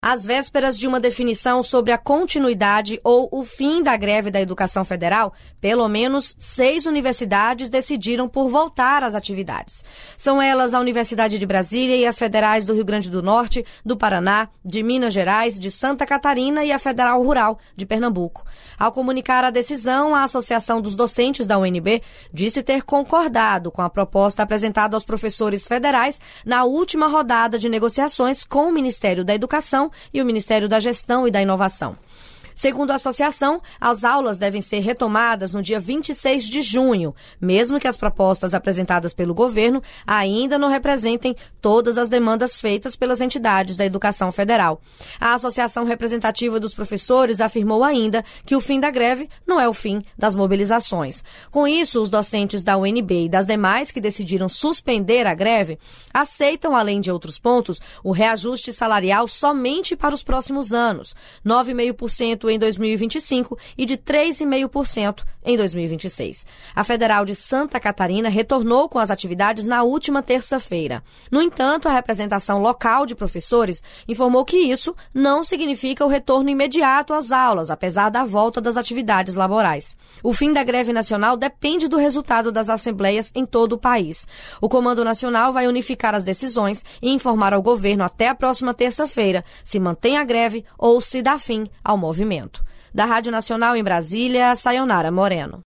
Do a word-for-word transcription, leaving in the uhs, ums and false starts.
Às vésperas de uma definição sobre a continuidade ou o fim da greve da educação federal, pelo menos seis universidades decidiram por voltar às atividades. São elas a Universidade de Brasília e as federais do Rio Grande do Norte, do Paraná, de Minas Gerais, de Santa Catarina e a Federal Rural de Pernambuco. Ao comunicar a decisão, a Associação dos Docentes da U N B disse ter concordado com a proposta apresentada aos professores federais na última rodada de negociações com o Ministério da Educação e o Ministério da Gestão e da Inovação. Segundo a associação, as aulas devem ser retomadas no dia vinte e seis de junho, mesmo que as propostas apresentadas pelo governo ainda não representem todas as demandas feitas pelas entidades da educação federal. A Associação Representativa dos Professores afirmou ainda que o fim da greve não é o fim das mobilizações. Com isso, os docentes da U N B e das demais que decidiram suspender a greve aceitam, além de outros pontos, o reajuste salarial somente para os próximos anos, nove vírgula cinco por cento em dois mil e vinte e cinco e de três vírgula cinco por cento em dois mil e vinte e seis. A Federal de Santa Catarina retornou com as atividades na última terça-feira. No entanto, a representação local de professores informou que isso não significa o retorno imediato às aulas, apesar da volta das atividades laborais. O fim da greve nacional depende do resultado das assembleias em todo o país. O Comando Nacional vai unificar as decisões e informar ao governo até a próxima terça-feira se mantém a greve ou se dá fim ao movimento. Da Rádio Nacional em Brasília, Sayonara Moreno.